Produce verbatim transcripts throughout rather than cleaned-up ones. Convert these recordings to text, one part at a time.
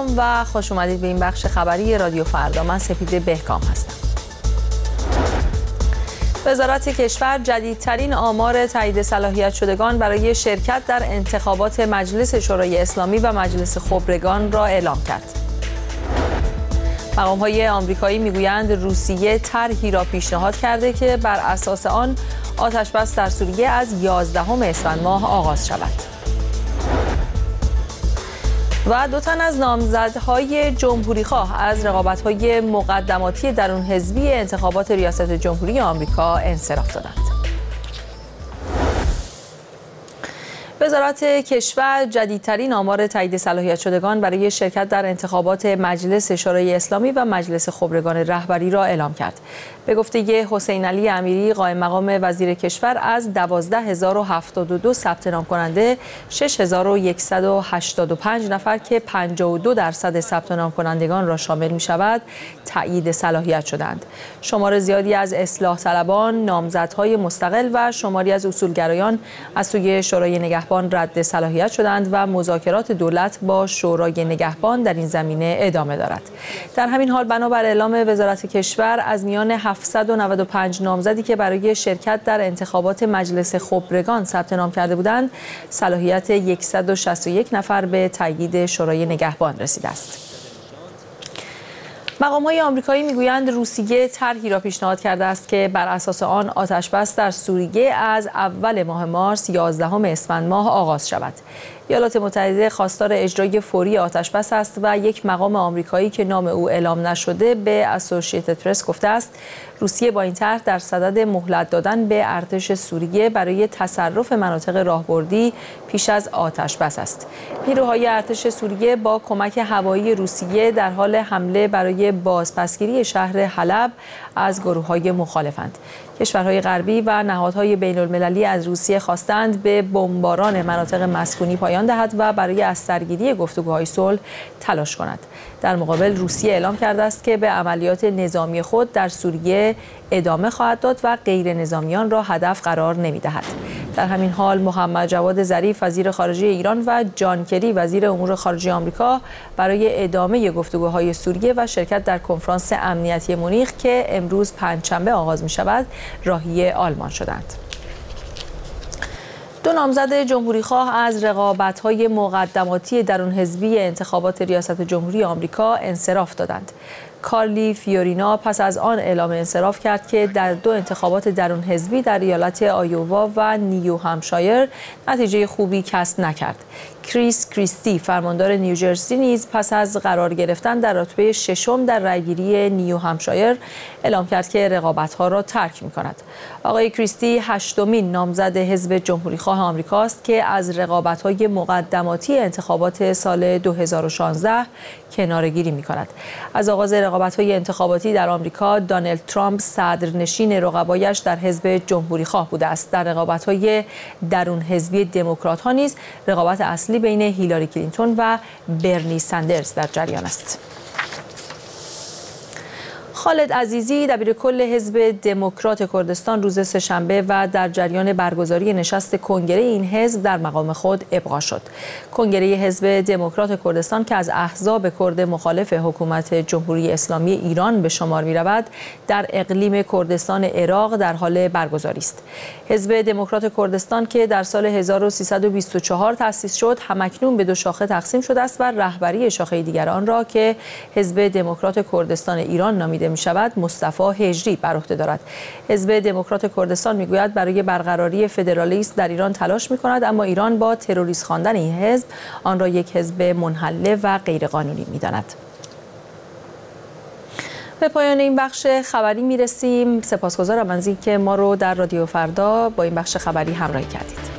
سلام و خوش اومدید به این بخش خبری رادیو فردا. من سپیده بهکام هستم. وزارت کشور جدیدترین آمار تایید صلاحیت شدگان برای شرکت در انتخابات مجلس شورای اسلامی و مجلس خبرگان را اعلام کرد. مقام‌های آمریکایی میگویند روسیه طرحی را پیشنهاد کرده که بر اساس آن آتش‌بس در سوریه از یازدهم اسفند ماه آغاز شود. و دو تن از نامزدهای جمهوریخواه از رقابت‌های مقدماتی درون حزبی انتخابات ریاست جمهوری آمریکا انصراف دادند. وزارت کشور جدیدترین آمار تایید صلاحیت شدگان برای شرکت در انتخابات مجلس شورای اسلامی و مجلس خبرگان رهبری را اعلام کرد. به گفته حسین علی امیری قائم مقام وزیر کشور، از دوازده هزار و هفتاد و دو ثبت نام کننده شش هزار و صد و هشتاد و پنج نفر که پنجاه و دو درصد ثبت نام کنندگان را شامل می شود تایید صلاحیت شدند. شمار زیادی از اصلاح طلبان، نامزدهای مستقل و شماری از اصولگرایان از سوی شورای نگهبان رد صلاحیت شدند و مذاکرات دولت با شورای نگهبان در این زمینه ادامه دارد. در همین حال بنابر اعلام وزارت کشور، از میان هفتصد و نود و پنج نامزدی که برای شرکت در انتخابات مجلس خبرگان ثبت نام کرده بودند، صلاحیت صد و شصت و یک نفر به تایید شورای نگهبان رسیده است. مقام‌های آمریکایی میگویند روسیه طرحی را پیشنهاد کرده است که بر اساس آن آتش‌بس در سوریه از اول ماه مارس یازدهم اسفند ماه آغاز شود. ایالات متحده خواستار اجرای فوری آتش‌بس است و یک مقام آمریکایی که نام او اعلام نشده به اسوسییتد پرس گفته است روسیه با این طرح در صدد مهلت دادن به ارتش سوریه برای تصرف مناطق راهبردی پیش از آتش‌بس است. نیروهای ارتش سوریه با کمک هوایی روسیه در حال حمله برای بازپسگیری شهر حلب از گروه‌های مخالفند. کشورهای غربی و نهادهای بین‌المللی از روسیه خواستند به بمباران مناطق مسکونی پایان دهد و برای از سرگیری گفتگوهای صلح تلاش کند. در مقابل روسیه اعلام کرده است که به عملیات نظامی خود در سوریه ادامه خواهد داد و غیر نظامیان را هدف قرار نمی‌دهد. در همین حال محمد جواد ظریف وزیر خارجه ایران و جان کری وزیر امور خارجه آمریکا برای ادامه گفتگوهای سوریه و شرکت در کنفرانس امنیتی مونیخ که امروز پنجشنبه آغاز می‌شود راهی آلمان شدند. دو نامزد جمهوریخواه از رقابت‌های مقدماتی درون حزبی انتخابات ریاست جمهوری آمریکا انصراف دادند. کارلی فیورینا پس از آن اعلام انصراف کرد که در دو انتخابات درون حزبی در ایالت آیووا و نیو همشایر نتیجه خوبی کسب نکرد. کریس کریستی فرماندار نیوجرسی نیز پس از قرار گرفتن در رتبه ششم در رأیگیری نیو همشایر اعلام کرد که رقابت‌ها را ترک می‌کند. آقای کریستی هشتمین نامزد حزب جمهوریخواه آمریکاست که از رقابت‌های مقدماتی انتخابات سال دو هزار و شانزده کناره‌گیری می‌کند. از آغاز رقابت‌های انتخاباتی در آمریکا، دونالد ترامپ صدرنشین رقبایش در حزب جمهوریخواه بوده است. در رقابت‌های درون حزبی دموکرات‌ها نیز رقابت اصلی بین هیلاری کلینتون و برنی سندرز در جریان است. خالد عزیزی دبیرکل حزب دموکرات کردستان روز سه‌شنبه و در جریان برگزاری نشست کنگره این حزب در مقام خود ابقا شد. کنگره حزب دموکرات کردستان که از احزاب کرد مخالف حکومت جمهوری اسلامی ایران به شمار می‌رود، در اقلیم کردستان عراق در حال برگزاری است. حزب دموکرات کردستان که در سال هزار و سیصد و بیست و چهار تأسیس شد، همکنون به دو شاخه تقسیم شده است و رهبری شاخه دیگر آن را که حزب دموکرات کردستان ایران نامیده می شود مصطفی هجری بر عهده دارد. حزب دموکرات کردستان میگوید برای برقراری فدرالیسم در ایران تلاش می کند، اما ایران با تروریست خواندن این حزب آن را یک حزب منحله و غیرقانونی می داند. به پایان این بخش خبری می رسیم. سپاسگزارم از اینکه ما رو در رادیو فردا با این بخش خبری همراهی کردید.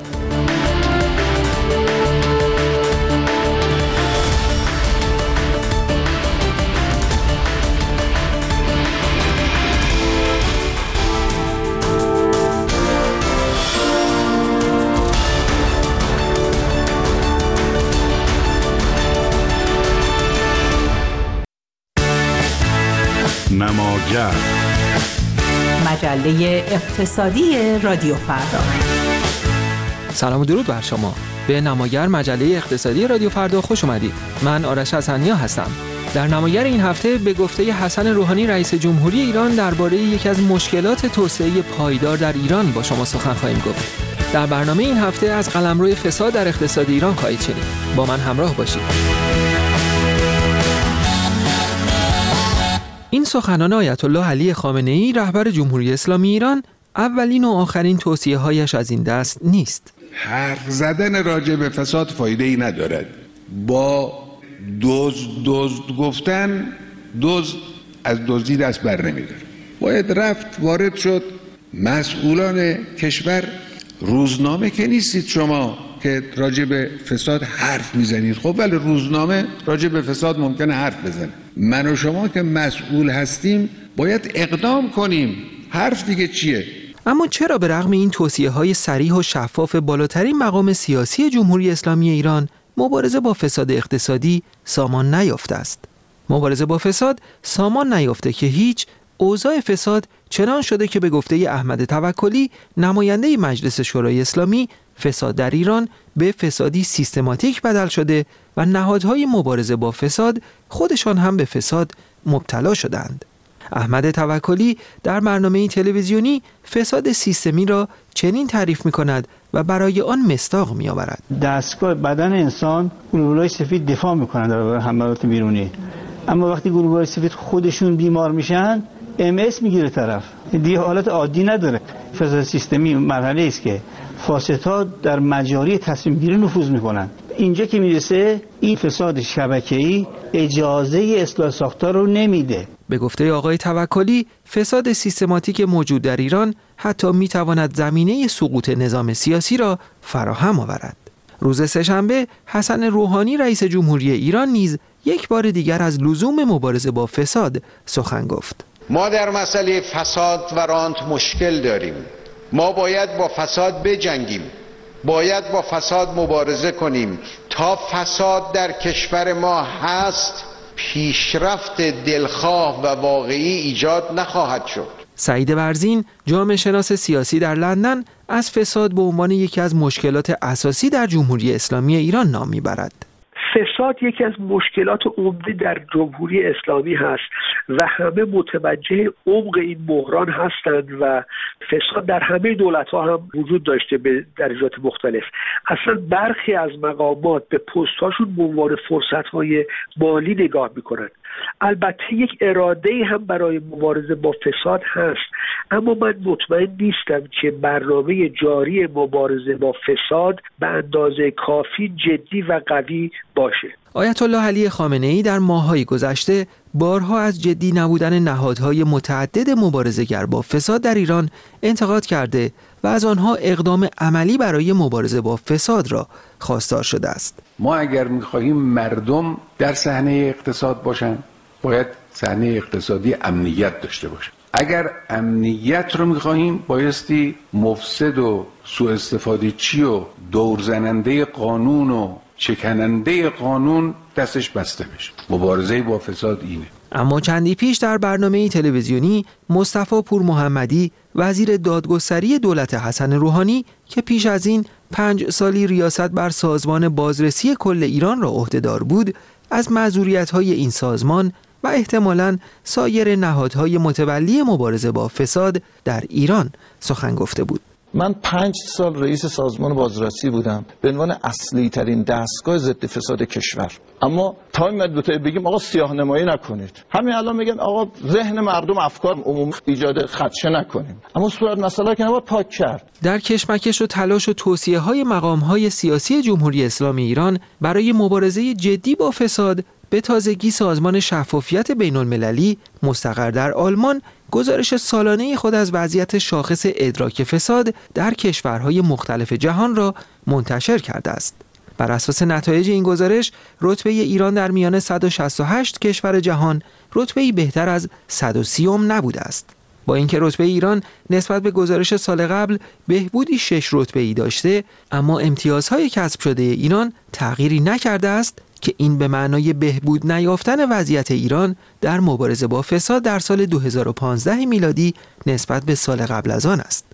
نماگر مجله اقتصادی رادیو فردا. سلام و درود بر شما. به نماگر مجله اقتصادی رادیو فردا خوش اومدید. من آرش حسنیا هستم. در نماگر این هفته به گفته حسن روحانی رئیس جمهوری ایران درباره یکی از مشکلات توسعه پایدار در ایران با شما سخن خواهیم گفت. در برنامه این هفته از قلمرو فساد در اقتصاد ایران خواهید شنید. با من همراه باشید. این سخنان آیت الله علی خامنه‌ای رهبر جمهوری اسلامی ایران اولین و آخرین توصیه‌هایش از این دست نیست. حرف زدن راجع به فساد فایده‌ای ندارد. با دزد دزد گفتن دزد از دزدی دست بر نمی‌داره. باید رفت وارد شد. مسئولان کشور روزنامه که نیستید شما که راجع به فساد حرف میزنید. خب ولی روزنامه راجع به فساد ممکنه حرف بزنه. من و شما که مسئول هستیم باید اقدام کنیم. حرف دیگه چیه؟ اما چرا به رغم این توصیه‌های صریح و شفاف بالاترین مقام سیاسی جمهوری اسلامی ایران مبارزه با فساد اقتصادی سامان نیافته است؟ مبارزه با فساد سامان نیافته که هیچ، اوضاع فساد چنان شده که به گفته احمد توکلی نماینده مجلس شورای اسلامی، فساد در ایران به فسادی سیستماتیک بدل شده و نهادهای مبارزه با فساد خودشان هم به فساد مبتلا شدند. احمد توکلی در برنامه تلویزیونی فساد سیستمی را چنین تعریف می‌کند و برای آن مصداق می‌آورد. دستگاه بدن انسان گلبوله‌های سفید دفاع می‌کنند در حملات بیرونی، اما وقتی گلبوله‌های سفید خودشون بیمار میشن ام اس میگیره طرف. دیگه حالت عادی نداره. فساد سیستمی مرحله است که فاسدها در مجاری تصمیم گیری نفوذ می‌کنند. اینجا که میرسه این فساد شبکه‌ای اجازه اصلاح ساختار رو نمیده. به گفته آقای توکلی فساد سیستماتیک موجود در ایران حتی میتواند زمینه سقوط نظام سیاسی را فراهم آورد. روز سه‌شنبه حسن روحانی رئیس جمهوری ایران نیز یک بار دیگر از لزوم مبارزه با فساد سخن گفت. ما در مسئله فساد و رانت مشکل داریم. ما باید با فساد بجنگیم. باید با فساد مبارزه کنیم. تا فساد در کشور ما هست پیشرفت دلخواه و واقعی ایجاد نخواهد شد. سعید برزین، جامعه شناس سیاسی در لندن، از فساد به عنوان یکی از مشکلات اساسی در جمهوری اسلامی ایران نام میبرد. فساد یکی از مشکلات عمده در جمهوری اسلامی هست و همه متوجه عمق این بحران هستند و فساد در همه دولت‌ها هم وجود داشته به درجات مختلف. اصلا برخی از مقامات به پست‌هاشون به عنوان فرصت‌های مالی نگاه می‌کنند. البته یک اراده‌ای هم برای مبارزه با فساد هست، اما من مطمئن نیستم که برنامه جاری مبارزه با فساد به اندازه کافی جدی و قوی باشه. آیت الله علی خامنه‌ای در ماه‌های گذشته بارها از جدی نبودن نهادهای متعدد مبارزه‌گر با فساد در ایران انتقاد کرده و از آنها اقدام عملی برای مبارزه با فساد را خواستار شده است. ما اگر می‌خواهیم مردم در صحنه اقتصاد باشن باید صحنه اقتصادی امنیت داشته باشه. اگر امنیت رو می‌خواهیم بایستی مفسد و سوء استفاده چی و دورزننده قانون و شکننده قانون دستش بسته بشه. مبارزه با فساد اینه. اما چندی پیش در برنامه تلویزیونی مصطفی پور محمدی وزیر دادگستری دولت حسن روحانی که پیش از این پنج سالی ریاست بر سازمان بازرسی کل ایران را عهدهدار بود، از معذوریت‌های این سازمان و احتمالاً سایر نهادهای متولی مبارزه با فساد در ایران سخن گفته بود. من پنج سال رئیس سازمان بازرسی بودم به عنوان اصلی ترین دستگاه ضد فساد کشور، اما تا این مدت بگیم آقا سیاه نمایی نکنید، همین الان میگن آقا ذهن مردم افکار عمومی ایجاد خدشه نکنیم، اما صورت مسئله که نباید پاک کرد. در کشمکش و تلاش و توصیه‌های مقام‌های سیاسی جمهوری اسلامی ایران برای مبارزه جدی با فساد، به تازگی سازمان شفافیت بین‌المللی مستقر در آلمان گزارش سالانه خود از وضعیت شاخص ادراک فساد در کشورهای مختلف جهان را منتشر کرده است. بر اساس نتایج این گزارش، رتبه ایران در میان صد و شصت و هشت کشور جهان رتبه‌ای بهتر از صد و سی نبوده است. با اینکه رتبه ایران نسبت به گزارش سال قبل بهبودی شش رتبه‌ای داشته، اما امتیازهای کسب شده ایران تغییری نکرده است که این به معنای بهبود نیافتن وضعیت ایران در مبارزه با فساد در سال دو هزار و پانزده میلادی نسبت به سال قبل از آن است.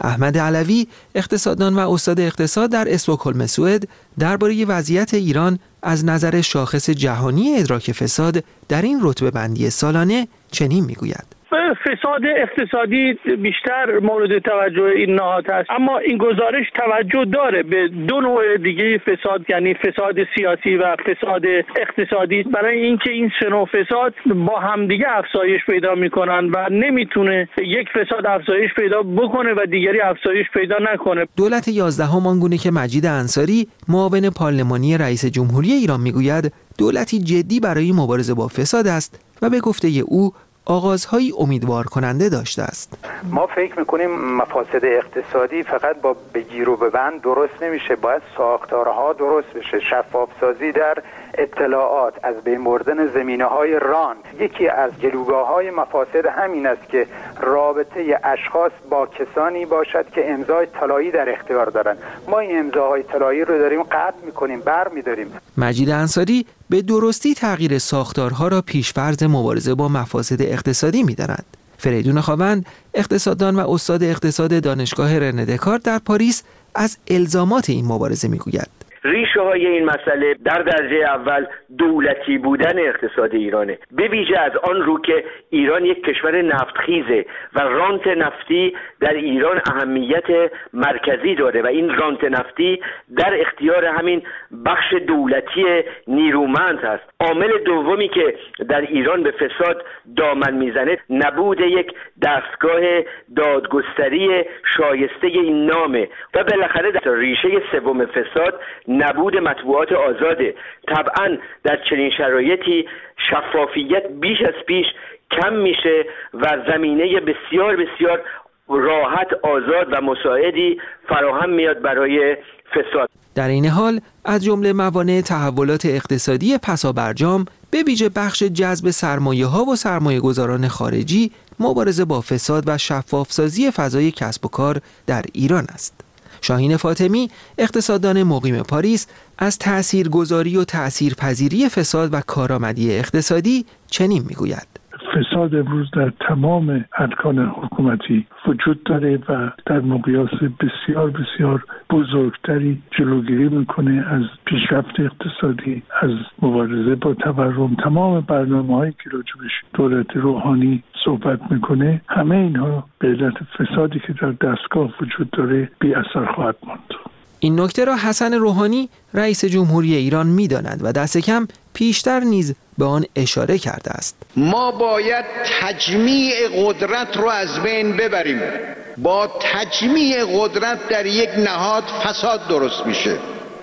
احمد علوی، اقتصاددان و استاد اقتصاد در استکهلم سوئد، درباره وضعیت ایران از نظر شاخص جهانی ادراک فساد در این رتبه بندی سالانه چنین میگوید: فساد اقتصادی بیشتر مورد توجه این نهاد است، اما این گزارش توجه داره به دو نوع دیگه فساد، یعنی فساد سیاسی و فساد اقتصادی، برای اینکه این سه نوع فساد با همدیگه افزایش پیدا میکنن و نمیتونه یک فساد افزایش پیدا بکنه و دیگری افزایش پیدا نکنه. دولت یازدهم آنگونه که مجید انصاری، معاون پارلمانی رئیس جمهوری ایران میگوید دولتی جدی برای مبارزه با فساد است و به گفته او آغازهای امیدوار کننده داشته است. ما فکر میکنیم مفاسد اقتصادی فقط با بگیر و ببند درست نمیشه، باید ساختارها درست بشه، شفاف سازی در اطلاعات، از بین بردن زمینه های ران. یکی از جلوگاه های مفاسد همین است که رابطه اشخاص با کسانی باشد که امضای طلایی در اختیار دارند. ما این امضاهای طلایی رو داریم قطع میکنیم، بر میداریم. مجید انصاری به درستی تغییر ساختارها را پیشفرض مبارزه با مفاسد اقتصادی می‌داند. فریدون خاوند، اقتصاددان و استاد اقتصاد دانشگاه رنه دکارت در پاریس، از الزامات این مبارزه می‌گوید: ریشه های این مسئله در درجه اول دولتی بودن اقتصاد ایرانه، به ویژه از آن رو که ایران یک کشور نفتخیزه و رانت نفتی در ایران اهمیت مرکزی داره و این رانت نفتی در اختیار همین بخش دولتی نیرومند هست. عامل دومی که در ایران به فساد دامن میزنه نبود یک دستگاه دادگستری شایسته این نامه و بالاخره در ریشه سوم فساد نبود مطبوعات آزاده. طبعا در چنین شرایطی شفافیت بیش از پیش کم میشه و زمینه بسیار بسیار راحت، آزاد و مساعدی فراهم میاد برای فساد. در این حال از جمله موانع تحولات اقتصادی پسابرجام، به ویژه بخش جذب سرمایه ها و سرمایه گذاران خارجی، مبارزه با فساد و شفافسازی فضای کسب و کار در ایران است. شاهین فاطمی، اقتصاددان مقیم پاریس، از تاثیرگذاری و تاثیرپذیری فساد و کارآمدی اقتصادی چنین میگوید: فساد امروز در تمام ارکان حکومتی وجود داره و در مقیاس بسیار بسیار بزرگتری جلوگیری میکنه از پیشرفت اقتصادی، از مبارزه با تورم. تمام برنامه‌هایی که راجبش دولت روحانی صحبت میکنه، همه اینها به علت فسادی که در دستگاه وجود داره بی اثر خواهد ماند. این نکته را حسن روحانی، رئیس جمهوری ایران می‌داند و دست کم پیشتر نیز به آن اشاره کرده است. ما باید تجمیع قدرت رو از بین ببریم. با تجمیع قدرت در یک نهاد فساد درست میشه.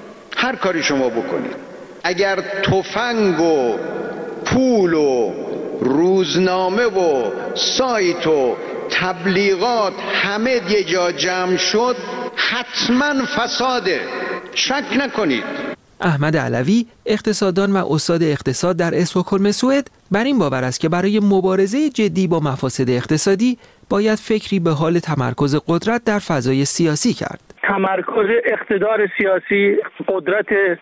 هر کاری شما بکنید، اگر تفنگ و پول و روزنامه و سایت و تبلیغات همه یه جا جمع شد، حتما فساده، شک نکنید. احمد علوی، اقتصاددان و استاد اقتصاد در استکهلم سوئد، بر این باور است که برای مبارزه جدی با مفاسد اقتصادی باید فکری به حال تمرکز قدرت در فضای سیاسی کرد. تمرکز اقتدار سیاسی، قدرت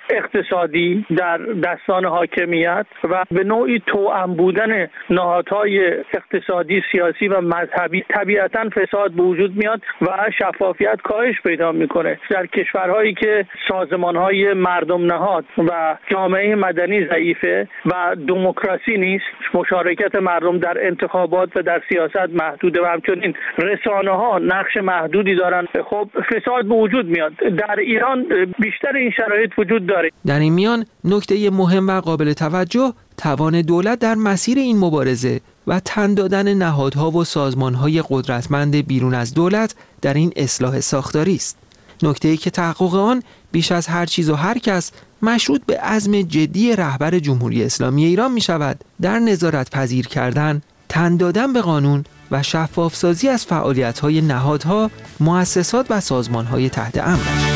اقتصادی در دستان حاکمیت و به نوعی توأم بودن نهادهای اقتصادی، سیاسی و مذهبی، طبیعتاً فساد به وجود میاد و شفافیت کاهش پیدا میکنه. در کشورهایی که سازمانهای مردم نهاد و جامعه مدنی ضعیفه و دموکراسی نیست، مشارکت مردم در انتخابات و در سیاست محدوده و همچنین رسانه‌ها نقش محدودی دارن، خب فساد به وجود میاد. در ایران بیشتر این شرایط وجود داره. در این میان نکته مهم و قابل توجه توان دولت در مسیر این مبارزه و تن دادن نهادها و سازمانهای قدرتمند بیرون از دولت در این اصلاح ساختاری است. نکته‌ای که تحقق آن بیش از هر چیز و هر کس مشروط به عزم جدی رهبر جمهوری اسلامی ایران می شود در نظارت پذیر کردن، تن دادن به قانون و شفافسازی از فعالیت‌های نهادها، مؤسسات و سازمان‌های تحت امرش.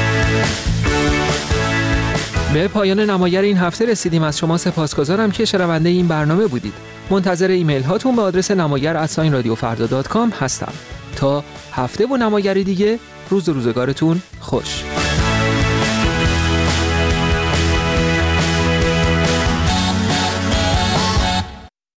به پایان نمایر این هفته رسیدیم. از شما سپاسگزارم که شنونده این برنامه بودید. منتظر ایمیل هاتون به آدرس نمایر ات رادیو فردا دات کام هستم. تا هفته و نمایری دیگه، روز و روزگارتون خوش.